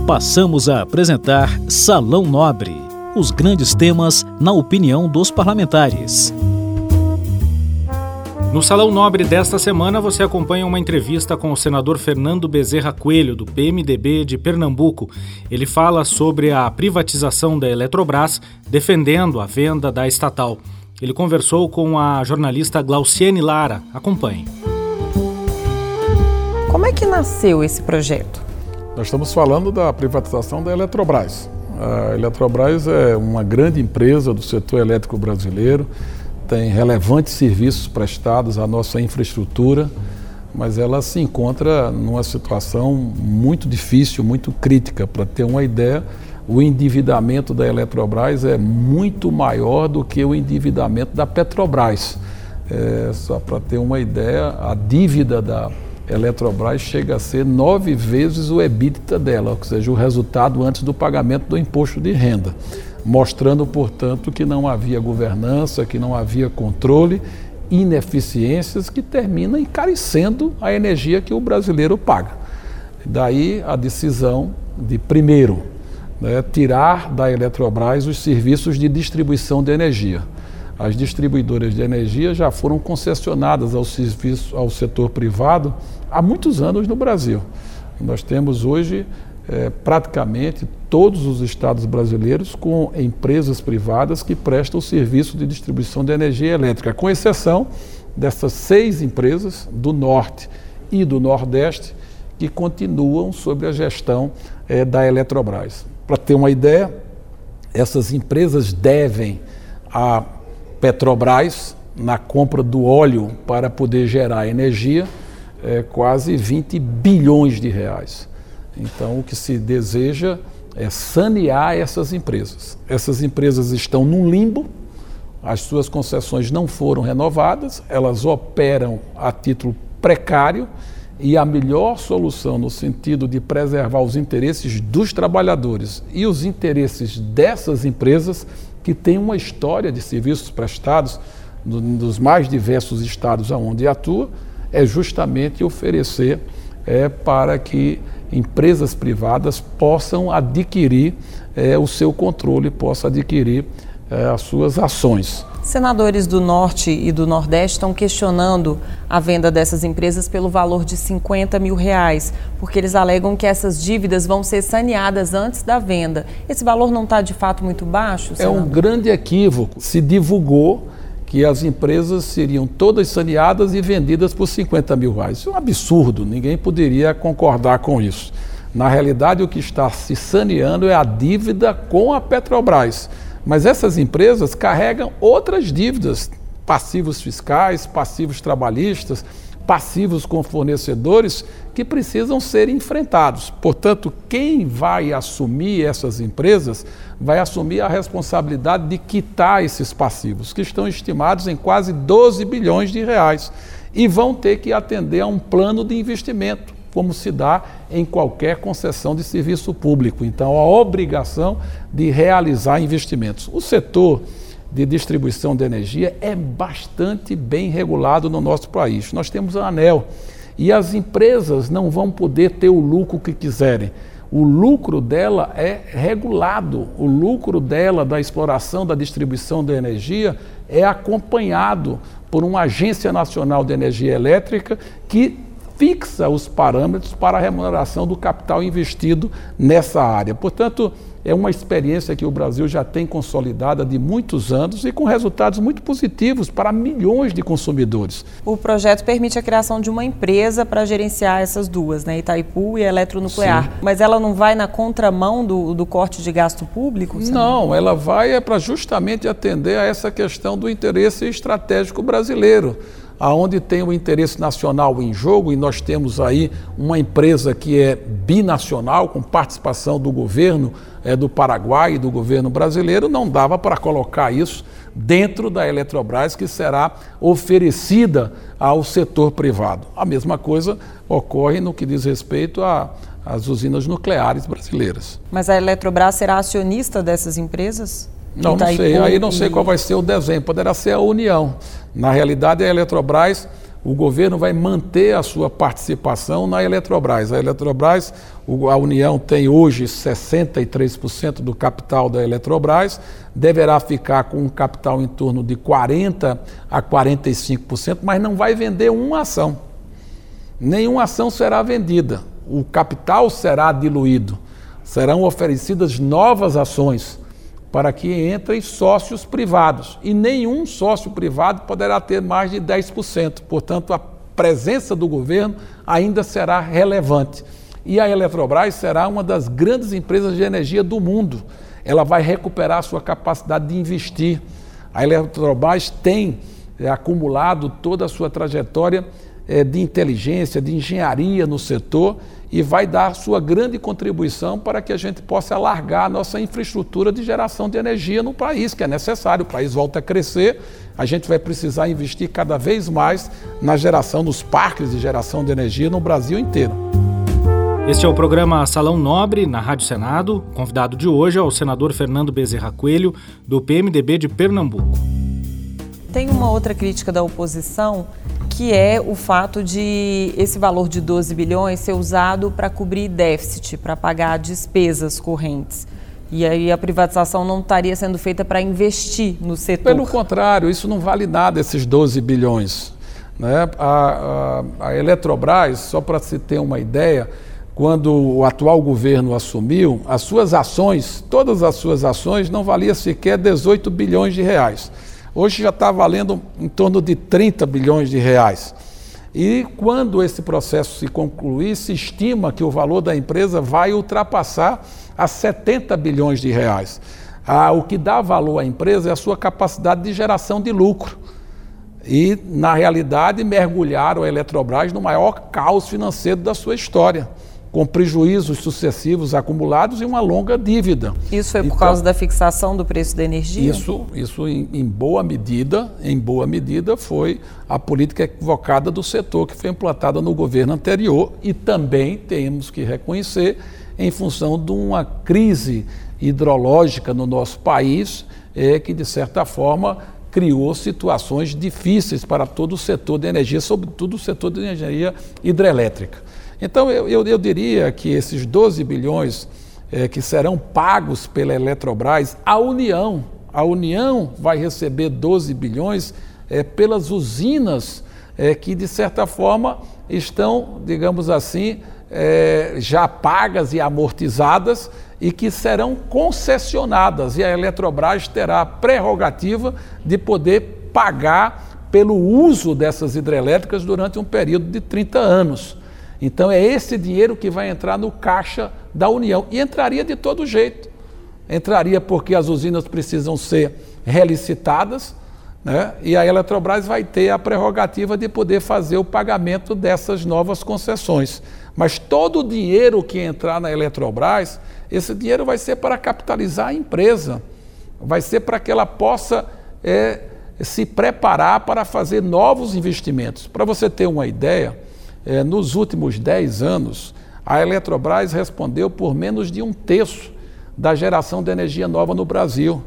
Passamos a apresentar Salão Nobre, os grandes temas na opinião dos parlamentares. No Salão Nobre desta semana, você acompanha uma entrevista com o senador Fernando Bezerra Coelho, do PMDB de Pernambuco. Ele fala sobre a privatização da Eletrobras, defendendo a venda da estatal. Ele conversou com a jornalista Glauciene Lara. Acompanhe. Como é que nasceu esse projeto? Nós estamos falando da privatização da Eletrobras. A Eletrobras é uma grande empresa do setor elétrico brasileiro, tem relevantes serviços prestados à nossa infraestrutura, mas ela se encontra numa situação muito difícil, muito crítica. Para ter uma ideia, o endividamento da Eletrobras é muito maior do que o endividamento da Petrobras. Só para ter uma ideia, a dívida da Eletrobras chega a ser 9 vezes o EBITDA dela, ou seja, o resultado antes do pagamento do imposto de renda, mostrando, portanto, que não havia governança, que não havia controle, ineficiências que terminam encarecendo a energia que o brasileiro paga. Daí a decisão de, primeiro, tirar da Eletrobras os serviços de distribuição de energia. As distribuidoras de energia já foram concessionadas ao setor privado há muitos anos no Brasil. Nós temos hoje praticamente todos os estados brasileiros com empresas privadas que prestam o serviço de distribuição de energia elétrica, com exceção dessas 6 empresas do Norte e do Nordeste que continuam sob a gestão da Eletrobras. Para ter uma ideia, essas empresas devem a Petrobras, na compra do óleo para poder gerar energia, quase 20 bilhões de reais. Então, o que se deseja é sanear essas empresas. Essas empresas estão num limbo, as suas concessões não foram renovadas, elas operam a título precário e a melhor solução no sentido de preservar os interesses dos trabalhadores e os interesses dessas empresas que têm uma história de serviços prestados nos mais diversos estados onde atua, é justamente oferecer para que empresas privadas possam adquirir o seu controle, possam adquirir as suas ações. Senadores do Norte e do Nordeste estão questionando a venda dessas empresas pelo valor de R$50 mil, porque eles alegam que essas dívidas vão ser saneadas antes da venda. Esse valor não está de fato muito baixo, senador? É um grande equívoco. Se divulgou que as empresas seriam todas saneadas e vendidas por R$50 mil. Isso é um absurdo, ninguém poderia concordar com isso. Na realidade, o que está se saneando é a dívida com a Petrobras. Mas essas empresas carregam outras dívidas, passivos fiscais, passivos trabalhistas, passivos com fornecedores que precisam ser enfrentados. Portanto, quem vai assumir essas empresas vai assumir a responsabilidade de quitar esses passivos, que estão estimados em quase 12 bilhões de reais, e vão ter que atender a um plano de investimento, como se dá em qualquer concessão de serviço público. Então, a obrigação de realizar investimentos. O setor de distribuição de energia é bastante bem regulado no nosso país. Nós temos a ANEEL e as empresas não vão poder ter o lucro que quiserem. O lucro dela é regulado, o lucro dela da exploração da distribuição de energia é acompanhado por uma Agência Nacional de Energia Elétrica que fixa os parâmetros para a remuneração do capital investido nessa área. Portanto, é uma experiência que o Brasil já tem consolidada de muitos anos e com resultados muito positivos para milhões de consumidores. O projeto permite a criação de uma empresa para gerenciar essas duas, Itaipu e a Eletronuclear. Sim. Mas ela não vai na contramão do corte de gasto público? Não, ela vai para justamente atender a essa questão do interesse estratégico brasileiro, aonde tem o interesse nacional em jogo, e nós temos aí uma empresa que é binacional, com participação do governo do Paraguai e do governo brasileiro, não dava para colocar isso dentro da Eletrobras, que será oferecida ao setor privado. A mesma coisa ocorre no que diz respeito às usinas nucleares brasileiras. Mas a Eletrobras será acionista dessas empresas? Não sei. Aí não sei qual vai ser o desenho. Poderá ser a União. Na realidade, a Eletrobras o governo vai manter a sua participação na Eletrobras. A Eletrobras, a União tem hoje 63% do capital da Eletrobras, deverá ficar com um capital em torno de 40% a 45%, mas não vai vender uma ação. Nenhuma ação será vendida. O capital será diluído. Serão oferecidas novas ações para que entrem sócios privados. E nenhum sócio privado poderá ter mais de 10%. Portanto, a presença do governo ainda será relevante. E a Eletrobras será uma das grandes empresas de energia do mundo. Ela vai recuperar sua capacidade de investir. A Eletrobras tem acumulado toda a sua trajetória de inteligência, de engenharia no setor e vai dar sua grande contribuição para que a gente possa alargar a nossa infraestrutura de geração de energia no país, que é necessário. O país volta a crescer, a gente vai precisar investir cada vez mais na geração, nos parques de geração de energia no Brasil inteiro. Este é o programa Salão Nobre, na Rádio Senado. O convidado de hoje é o senador Fernando Bezerra Coelho, do PMDB de Pernambuco. Tem uma outra crítica da oposição, que é o fato de esse valor de 12 bilhões ser usado para cobrir déficit, para pagar despesas correntes. E aí a privatização não estaria sendo feita para investir no setor. Pelo contrário, isso não vale nada, esses 12 bilhões. Né? A Eletrobras, só para se ter uma ideia, quando o atual governo assumiu, as suas ações, todas as suas ações, não valia sequer 18 bilhões de reais. Hoje já está valendo em torno de 30 bilhões de reais. E quando esse processo se concluir, se estima que o valor da empresa vai ultrapassar a 70 bilhões de reais. O que dá valor à empresa é a sua capacidade de geração de lucro. E, na realidade, mergulharam a Eletrobras no maior caos financeiro da sua história, com prejuízos sucessivos acumulados e uma longa dívida. Isso foi por causa da fixação do preço da energia? Isso em boa medida, foi a política equivocada do setor que foi implantada no governo anterior e também temos que reconhecer em função de uma crise hidrológica no nosso país que, de certa forma, criou situações difíceis para todo o setor de energia, sobretudo o setor de energia hidrelétrica. Então, eu diria que esses 12 bilhões que serão pagos pela Eletrobras, a União vai receber 12 bilhões pelas usinas que, de certa forma, estão, digamos assim, já pagas e amortizadas e que serão concessionadas. E a Eletrobras terá a prerrogativa de poder pagar pelo uso dessas hidrelétricas durante um período de 30 anos. Então é esse dinheiro que vai entrar no caixa da União e entraria de todo jeito. Entraria porque as usinas precisam ser relicitadas, né? E a Eletrobras vai ter a prerrogativa de poder fazer o pagamento dessas novas concessões. Mas todo o dinheiro que entrar na Eletrobras, esse dinheiro vai ser para capitalizar a empresa, vai ser para que ela possa se preparar para fazer novos investimentos. Para você ter uma ideia, nos últimos 10 anos, a Eletrobras respondeu por menos de 1/3 da geração de energia nova no Brasil.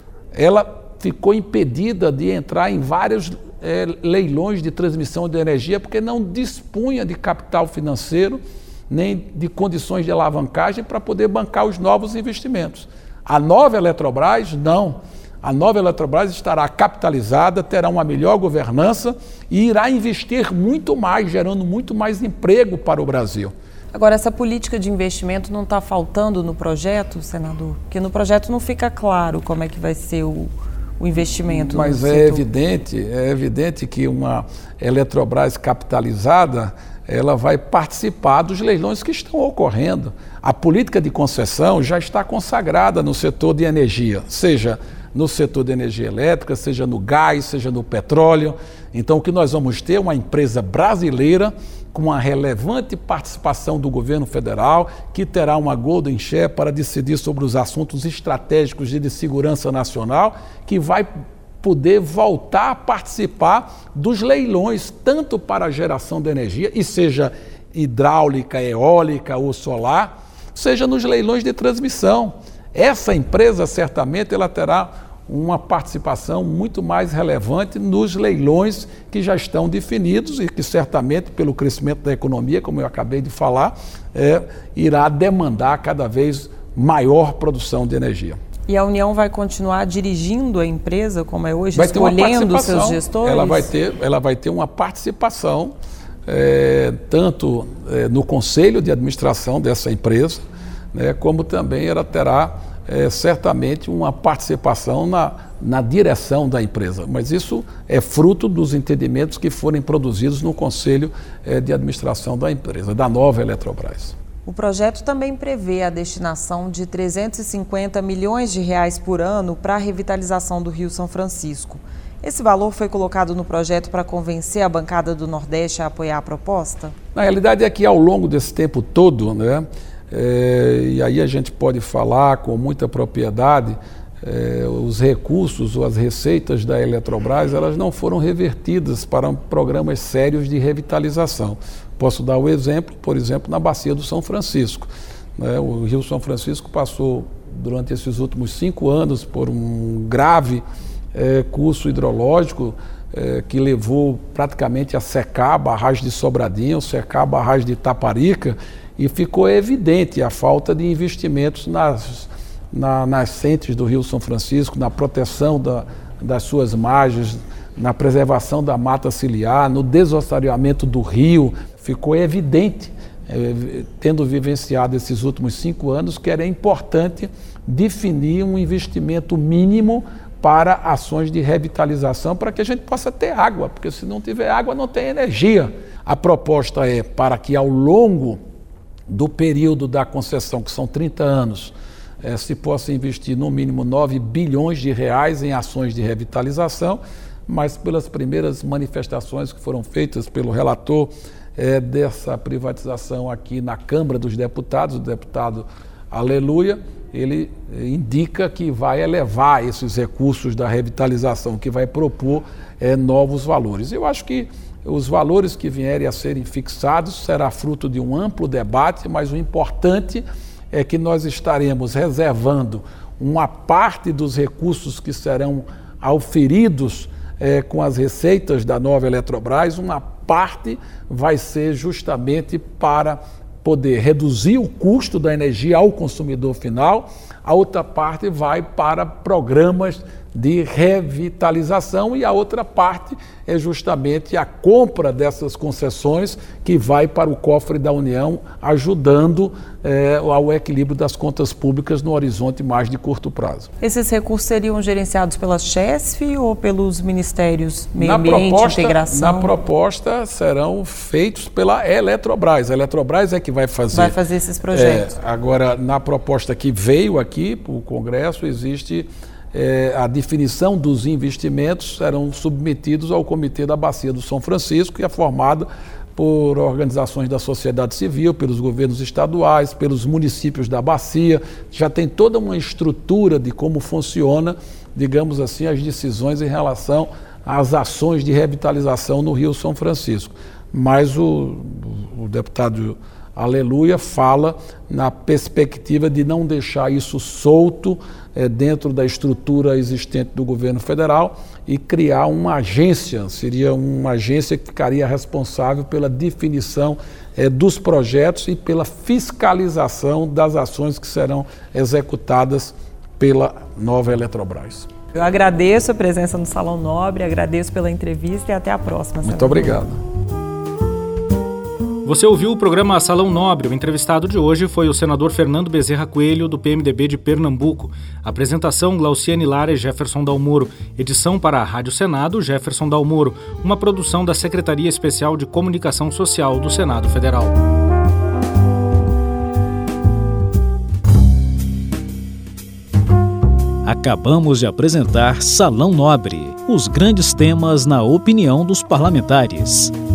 Ela ficou impedida de entrar em vários leilões de transmissão de energia porque não dispunha de capital financeiro nem de condições de alavancagem para poder bancar os novos investimentos. A nova Eletrobras, não. A nova Eletrobras estará capitalizada, terá uma melhor governança e irá investir muito mais, gerando muito mais emprego para o Brasil. Agora, essa política de investimento não está faltando no projeto, senador? Porque no projeto não fica claro como é que vai ser o investimento. Mas é evidente que uma Eletrobras capitalizada, ela vai participar dos leilões que estão ocorrendo. A política de concessão já está consagrada no setor de energia, seja no setor de energia elétrica, seja no gás, seja no petróleo. Então, o que nós vamos ter é uma empresa brasileira com uma relevante participação do governo federal, que terá uma golden share para decidir sobre os assuntos estratégicos de segurança nacional, que vai poder voltar a participar dos leilões, tanto para a geração de energia, e seja hidráulica, eólica ou solar, seja nos leilões de transmissão. Essa empresa, certamente, ela terá uma participação muito mais relevante nos leilões que já estão definidos e que certamente, pelo crescimento da economia, como eu acabei de falar, irá demandar cada vez maior produção de energia. E a União vai continuar dirigindo a empresa, como é hoje, escolhendo os seus gestores? Ela vai ter uma participação, tanto no conselho de administração dessa empresa, né, como também ela terá certamente uma participação na direção da empresa. Mas isso é fruto dos entendimentos que forem produzidos no conselho de administração da empresa, da nova Eletrobras. O projeto também prevê a destinação de 350 milhões de reais por ano para a revitalização do Rio São Francisco. Esse valor foi colocado no projeto para convencer a bancada do Nordeste a apoiar a proposta? Na realidade é que ao longo desse tempo todo, né, e aí a gente pode falar com muita propriedade, os recursos ou as receitas da Eletrobras, elas não foram revertidas para programas sérios de revitalização. Posso dar o exemplo, por exemplo, na Bacia do São Francisco. O Rio São Francisco passou, durante esses últimos 5 anos, por um grave curso hidrológico que levou praticamente a secar a barragem de Sobradinho, secar a barragem de Itaparica, e ficou evidente a falta de investimentos nas nascentes do Rio São Francisco, na proteção das suas margens, na preservação da mata ciliar, no desassoreamento do rio. Ficou evidente, tendo vivenciado esses últimos 5 anos, que era importante definir um investimento mínimo para ações de revitalização, para que a gente possa ter água, porque se não tiver água não tem energia. A proposta é para que ao longo do período da concessão, que são 30 anos, se possa investir no mínimo 9 bilhões de reais em ações de revitalização, mas pelas primeiras manifestações que foram feitas pelo relator dessa privatização aqui na Câmara dos Deputados, o deputado Aleluia, ele indica que vai elevar esses recursos da revitalização, que vai propor novos valores. Eu acho que os valores que vierem a serem fixados será fruto de um amplo debate, mas o importante é que nós estaremos reservando uma parte dos recursos que serão auferidos com as receitas da nova Eletrobras, uma parte vai ser justamente para poder reduzir o custo da energia ao consumidor final, a outra parte vai para programas de revitalização e a outra parte é justamente a compra dessas concessões que vai para o cofre da União, ajudando ao equilíbrio das contas públicas no horizonte mais de curto prazo. Esses recursos seriam gerenciados pela Chesf ou pelos ministérios Meio Ambiente, Integração? Na proposta serão feitos pela Eletrobras. A Eletrobras é que vai fazer. Vai fazer esses projetos. Agora, na proposta que veio aqui para o Congresso, existe a definição dos investimentos, serão submetidos ao Comitê da Bacia do São Francisco, que é formado por organizações da sociedade civil, pelos governos estaduais, pelos municípios da bacia. Já tem toda uma estrutura de como funciona, digamos assim, as decisões em relação às ações de revitalização no Rio São Francisco. Mas o deputado Aleluia fala na perspectiva de não deixar isso solto dentro da estrutura existente do governo federal e criar uma agência, seria uma agência que ficaria responsável pela definição dos projetos e pela fiscalização das ações que serão executadas pela nova Eletrobras. Eu agradeço a presença no Salão Nobre, agradeço pela entrevista e até a próxima. Muito obrigado. Você ouviu o programa Salão Nobre. O entrevistado de hoje foi o senador Fernando Bezerra Coelho, do PMDB de Pernambuco. Apresentação, Glauciane Lara e Jefferson Dalmoro. Edição para a Rádio Senado, Jefferson Dalmoro. Uma produção da Secretaria Especial de Comunicação Social do Senado Federal. Acabamos de apresentar Salão Nobre. Os grandes temas na opinião dos parlamentares.